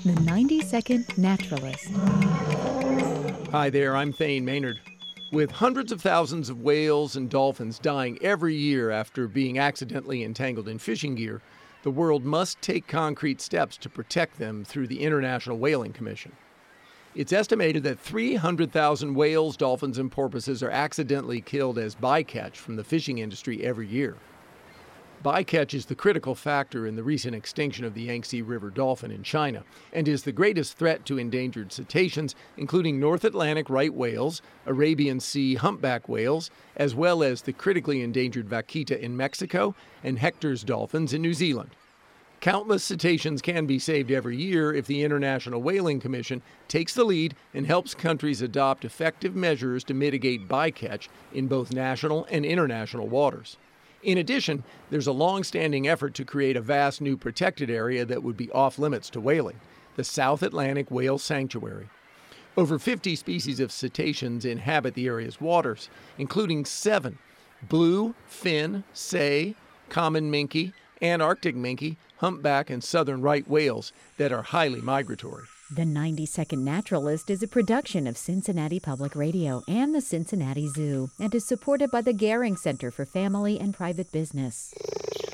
The 90-Second Naturalist. Hi there, I'm Thane Maynard. With hundreds of thousands of whales and dolphins dying every year after being accidentally entangled in fishing gear, the world must take concrete steps to protect them through the International Whaling Commission. It's estimated that 300,000 whales, dolphins, and porpoises are accidentally killed as bycatch from the fishing industry every year. Bycatch is the critical factor in the recent extinction of the Yangtze River dolphin in China and is the greatest threat to endangered cetaceans, including North Atlantic right whales, Arabian Sea humpback whales, as well as the critically endangered vaquita in Mexico and Hector's dolphins in New Zealand. Countless cetaceans can be saved every year if the International Whaling Commission takes the lead and helps countries adopt effective measures to mitigate bycatch in both national and international waters. In addition, there's a long-standing effort to create a vast new protected area that would be off-limits to whaling, the South Atlantic Whale Sanctuary. Over 50 species of cetaceans inhabit the area's waters, including 7 blue, fin, sei, common minke, Antarctic minke, humpback, and southern right whales that are highly migratory. The 90-Second Naturalist is a production of Cincinnati Public Radio and the Cincinnati Zoo and is supported by the Gehring Center for Family and Private Business.